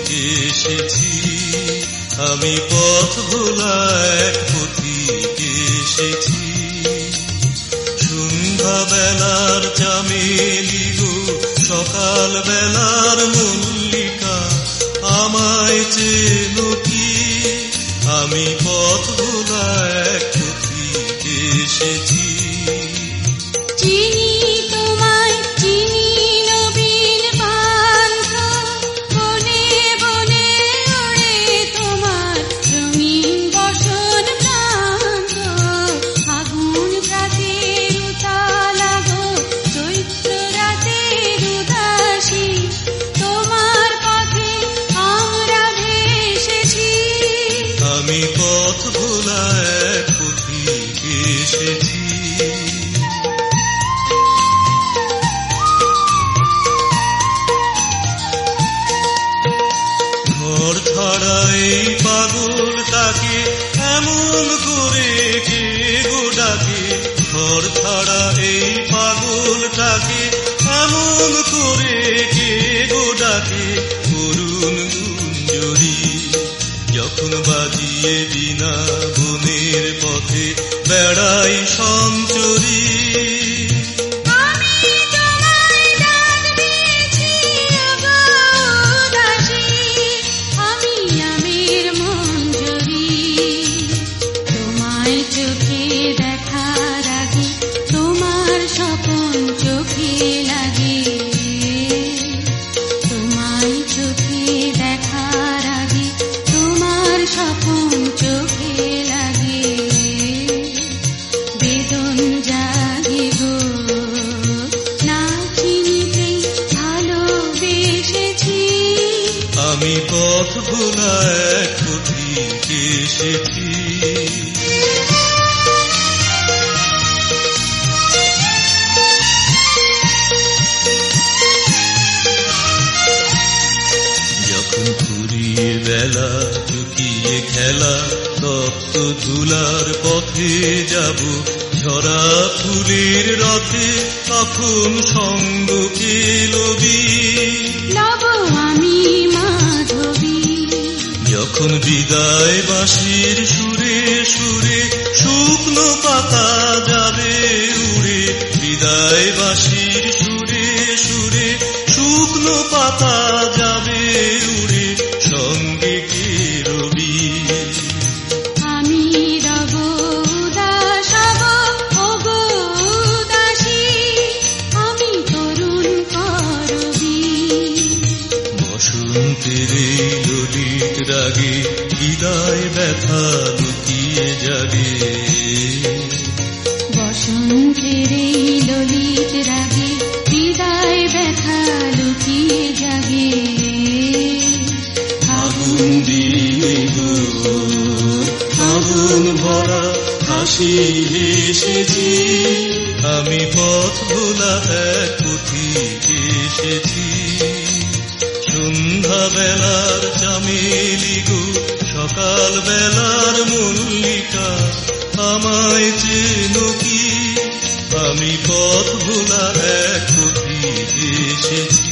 পথিকে এসেছি, আমি পথ ভোলা এক পথিকে এসেছি। সন্ধ্যা বেলার চামেলি গো, সকাল বেলার মল্লিকা, আমায় চেনো কি? আমি পথ ভোলা এক পথিকে এসেছি। আমি পথ ভোলা এক পথিকে এসেছি। ঘর ছাড়া এই পাগলটাকে এমন করে কে গো ডাকে? ঘর ছাড়া এই পাগলটাকে এমন করে কে গো ডাকে? করুণ গুঞ্জরি যখন বাজিয়ে বিনা বনের পথে বেড়াই সঞ্চরী। চোখে দেখার আগে তোমার স্বপন চোখে লাগে, তোমায় চোখে দেখার আগে তোমার স্বপন চোখে লাগে। বেদন জাগে গো না চিনিতেই ভালোবেসেছি। আমি পথ ভোলা এক পথিকে এসেছি। যখন ফুরিয়ে বেলা চুকিয়ে খেলা, তপ্ত ধুলার পথে যাব ঝরা ফুলের রথে, তখন সঙ্গ কে লবি? লব আমি মাধবী। যখন বিদায় বাঁশির সুরে সুরে শুকনো পাতা যাবে উড়ে, বিদায় বাঁশির সুরে সুরে শুকনো পাতা যাবে উড়ে, সঙ্গে কে রবি? আমি রব উদাস হব ওগো উদাসী, আমি তরুণ করবি। বসন্তের এই ললিত রাগে হৃদয় ব্যথা লুকিয়ে জাগে। বসন্তের এই ললিত রাগে হৃদয় ব্যথা লুকিয়ে জাগে। আগুন দিয়ে গো আগুন ভরা হাসি এসেছি, আমি পথ ভোলা এক পথিকে এসেছি। সন্ধ্যা বেলার চামেলি গো, সকাল বেলার মল্লিকা, আমায় চেনো কি? আমি পথ ভোলা এক পথিকে এসেছি।